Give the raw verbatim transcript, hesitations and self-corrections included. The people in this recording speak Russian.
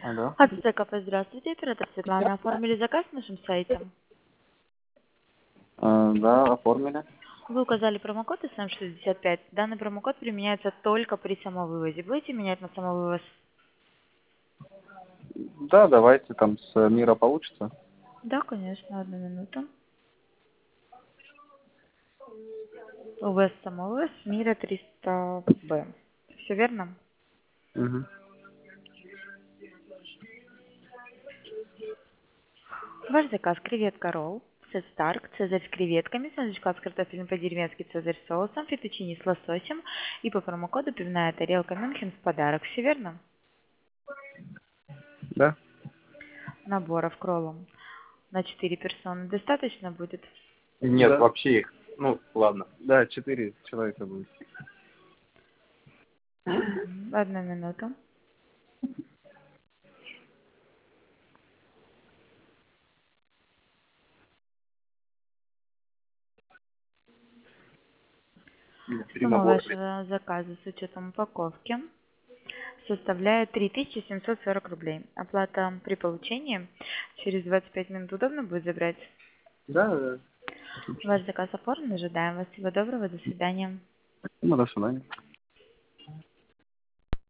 Алло. От ЦКП, здравствуйте, оператор Светлана. Оформили заказ на нашем сайте. А, да, оформили. Вы указали промокод эс эм шестьдесят пять. Данный промокод применяется только при самовывозе. Будете менять на самовывоз? Да, давайте, там с мира получится. Да, конечно, одну минуту. У вас самовывоз мира триста бэ. Все верно? Угу. Ваш заказ креветка ролл, сет старк, цезарь с креветками, сундучка с картофелем по-деревенски, цезарь с соусом, фетучини с лососем и по промокоду пивная тарелка Мюнхен в подарок. Все верно? Да? Наборов к роллам на четыре персоны достаточно будет? Нет, да. Вообще их. Ну, ладно. Да, четыре человека будет. Мгм. Одну минуту. Три Сумма набора. вашего заказа с учетом упаковки составляет три тысячи семьсот сорок рублей. Оплата при получении через двадцать пять минут удобно будет забрать. Да, да. Ваш заказ оформлен, ожидаем вас. Всего доброго, до свидания. Ну, до свидания.